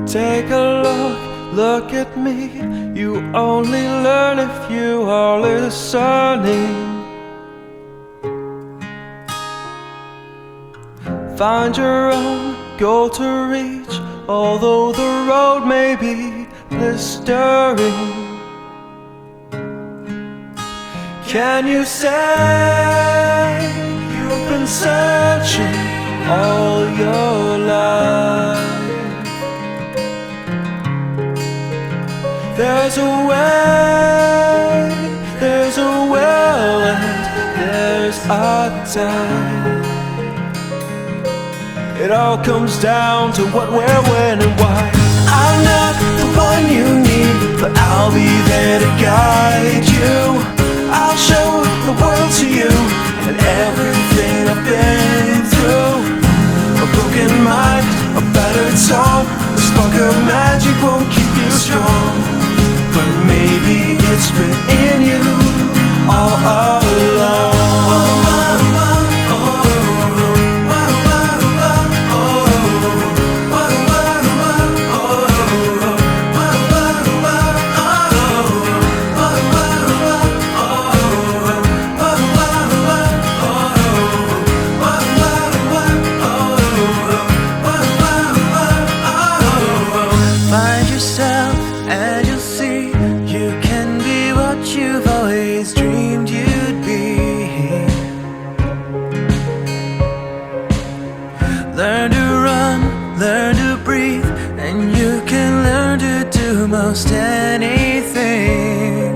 Take a look at me. You only learn if you are listening. Find your own goal to reach, although the road may be blistering. Can you say you've been searching all your life? There's a way, there's a will, and there's a time. It all comes down to what, where, when, and why. I'm not the one you need, but I'll be there to guide you. I'll show the world to you and everything I've been through. A broken mind, a battered song, a spark of magic won't keep you strong. But maybe it's been in you all along. Find yourself and you'll see you can be what you've always dreamed you'd be. Learn to run, learn to breathe, and you can learn to do most anything.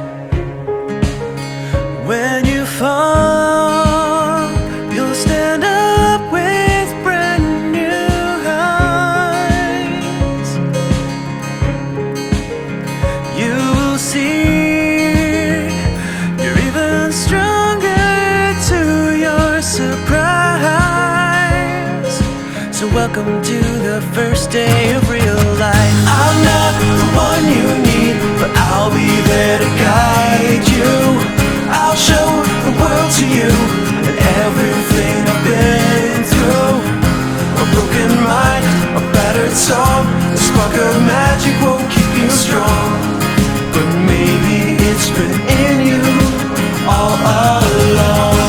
When you fall, you'll stand up with brand new eyes. You will see you're even stronger to your surprise. So welcome to the first day of real life. I'm not the one you need, but I'll be there to guide you. I'll show the world to you and everything I've been through. A broken mind, a battered song, a spark of magic won't keep you strong. But maybe it's been in you all along.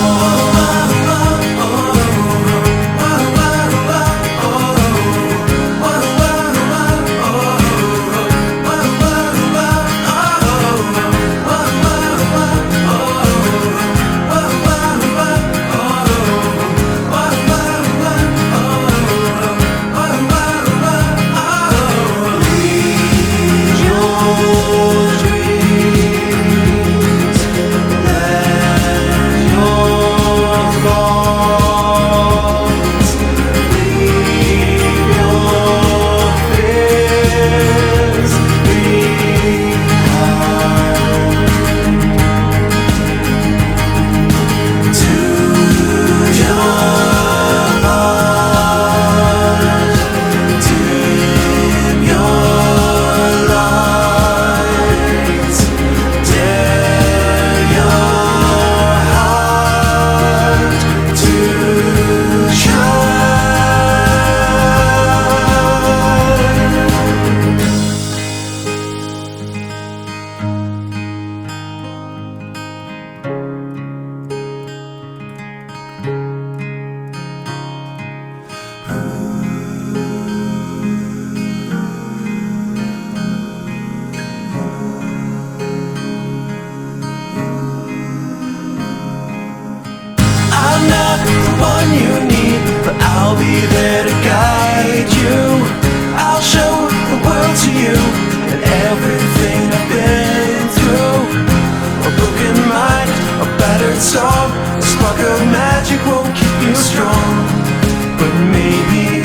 I'm not the one you need, but I'll be there to guide you. I'll show the world to you and everything I've been through. A broken mind, a battered song, a spark of magic won't keep you strong. But maybe